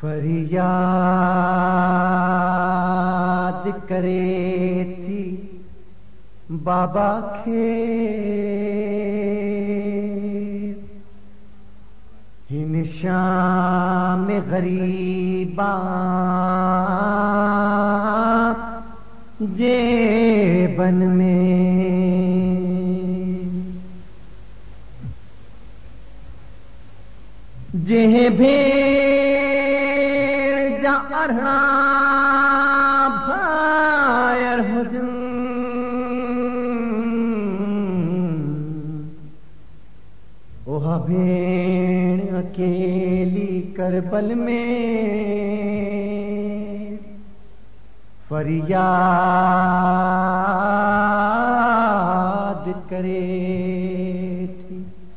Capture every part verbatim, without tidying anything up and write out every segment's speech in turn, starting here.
فریاد کرے تھی بابا کھیر ان شام غریباں جیبن میں جہ بھیڑ جارنا بھائر حجن وہ بھیڑ اکیلی کربل میں فریاد کرے تھی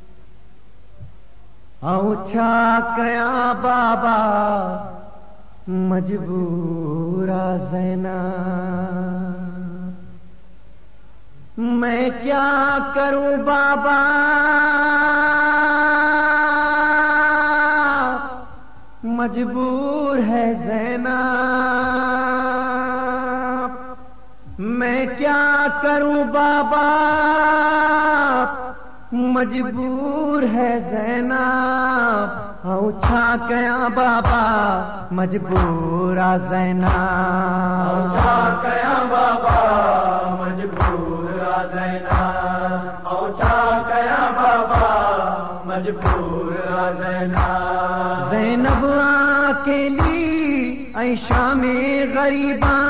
اوچھا کیا بابا مجبورا زینا میں کیا کروں بابا مجبور ہے زینا میں کیا کروں بابا مجبور ہے زینب اوچھا کیا بابا مجبور زینب اوچھا کیا بابا مجبور زینب اوچھا کیا بابا مجبور زینب زینب اکیلی عیشا میں غریباں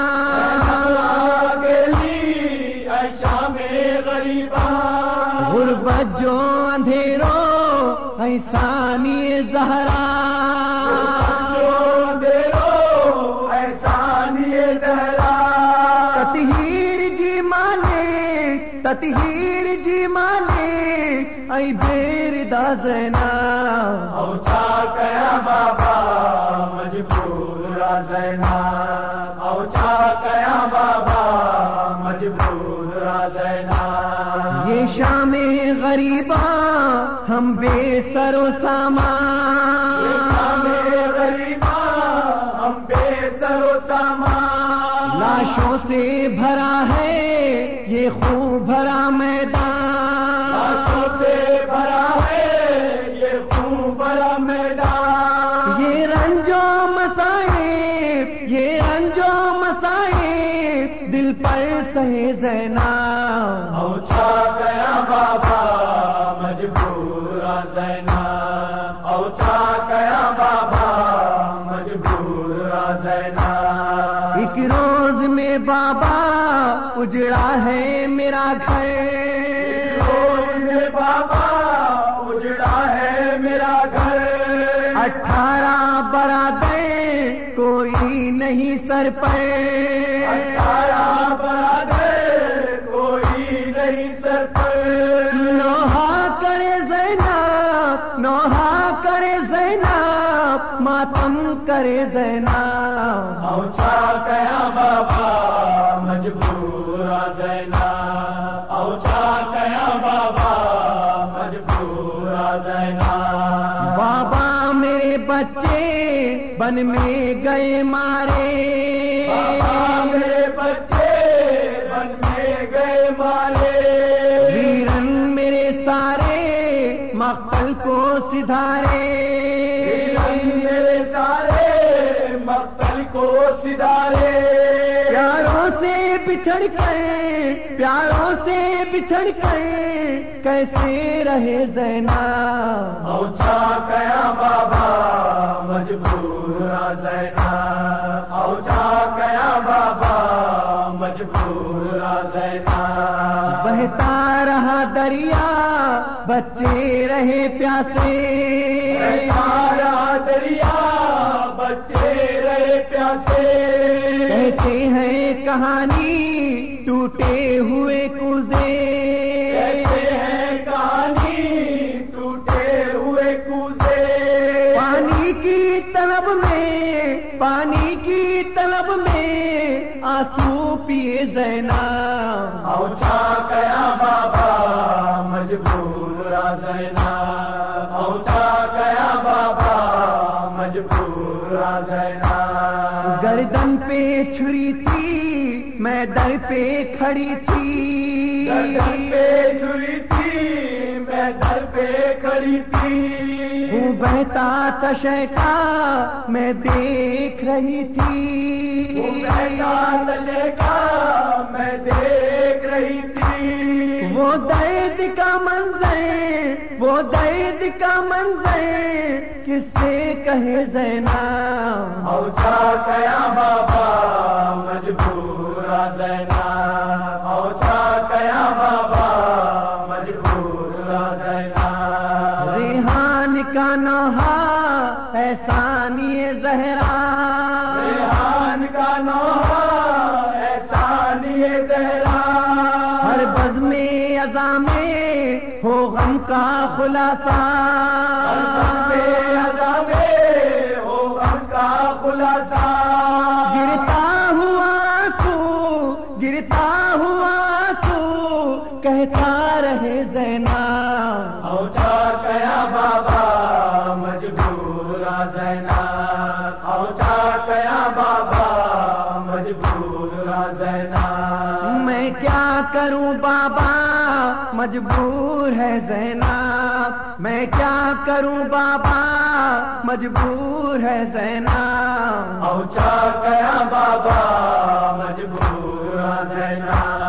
اکیلی عیشا میں غریباں غربت جو اندھیروں ایسانی زہرا جو اندھیروں ایسانی زہرا تطہیر جی مالے تطہیر جی مالے ای بیر دا زینب اوچھا کیا بابا مجبور زینب اوچھا کیا بابا مجبور زینب یہ شام غریباں ہم بے سر و سامان یہ شام غریباں ہم بے سر و سامان لاشوں سے بھرا ہے یہ خون بھرا میدان لاشوں سے بھرا ہے یہ خون بھرا میدان یہ رنجو مسائب یہ رنجو مسائب دل پر سہے زینب اوچھا کیا بابا مجبور زینب اوچھا کیا بابا مجبور زینب ایک روز میں بابا اجڑا ہے میرا گھر روز میں بابا اجڑا ہے میرا گھر اٹھارہ برادر کوئی نہیں سر پر اٹھارہ برادر کوئی نہیں سر پر نوحہ کرے زینب نوحہ کرے زینب ماتم کرے زینب اوچھا کیا بابا مجبور زینب اوچھا کیا بابا مجبور زینب بابا میرے بچے بن میں گئے مارے بابا میرے بچے بن میں گئے مارے ویرن میرے سارے مقتل کو سدھارے میرے سارے مقتل کو سدھارے پیاروں سے بچھڑ کر پیاروں سے بچھڑ کر کیسے رہے زینب اوچھا کیا بابا مجبور زینب اوچھا کیا بابا مجبور زینب بہتا رہا دریا بچے رہے پیاسے تارا دریا بچے رہے پیاسے کہتے ہیں کہانی ٹوٹے ہوئے کوزے کہتے ہیں کہانی ٹوٹے ہوئے کوزے پانی کی طلب میں پانی کی طلب میں آنسو پیے زینب اوچھا کیا بابا مجبور زینب اوچھا کیا بابا مجبور مجبور زینا گردن پہ چھری تھی میں در پہ کھڑی تھی گردن پہ چھری تھی میں در پہ کھڑی تھی وہ بہتا تشے کا میں دیکھ رہی تھی وہ بہتا تشے کا میں دیکھ رہی تھی وہ درد کا منظر وہ درد کا منظر کس سے کہے زینا اوچا کیا بابا مجبور زینا اوچا کیا بابا مجبور زینا ریحان کا نوحہ احسانی زہرا ریحان کا نوحہ احسانی زہرا ہر بزم ازا میں ہو غم کا خلاصہ ہر بزم ازا میں ہو غم کا خلاصہ گرتا ہوا آنسو گرتا ہوا آنسو کہتا رہے زینا اوچا کیا بابا مجبور زینا اوچا کیا بابا مجبور زینا میں کیا کروں بابا مجبور ہے زینا میں کیا کروں بابا مجبور ہے زینا اوچا کیا بابا مجبور زینا